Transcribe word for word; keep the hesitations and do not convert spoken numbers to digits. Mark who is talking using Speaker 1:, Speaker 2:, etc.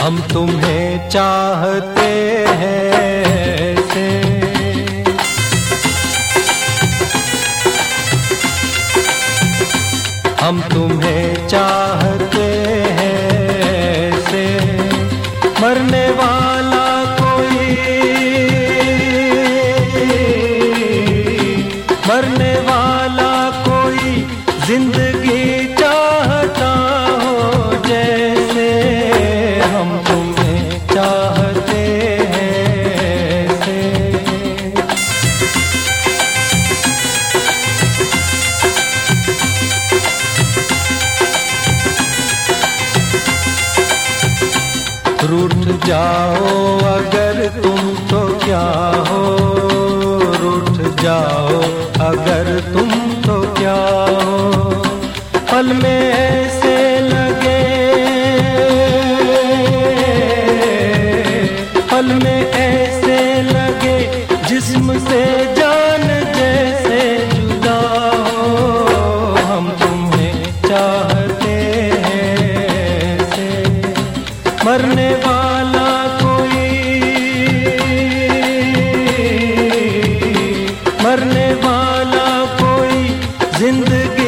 Speaker 1: हम तुम्हें चाहते हैं ऐसे। हम तुम्हें चाहते हैं ऐसे, मरने वाला कोई, मरने वाला कोई जिंदगी चाहता हो जैसे। हम तुम्हें चाहते हैं ऐसे। रूठ जाओ अगर तुम तो क्या हो, रूठ जाओ अगर तुम तो क्या हो। पल में ऐसे लगे, पल में ऐसे लगे जिस्म से जान जैसे जुदा हो। हम तुम्हें चाहते हैं ऐसे, मरने वाला कोई, मरने वाला कोई जिंदगी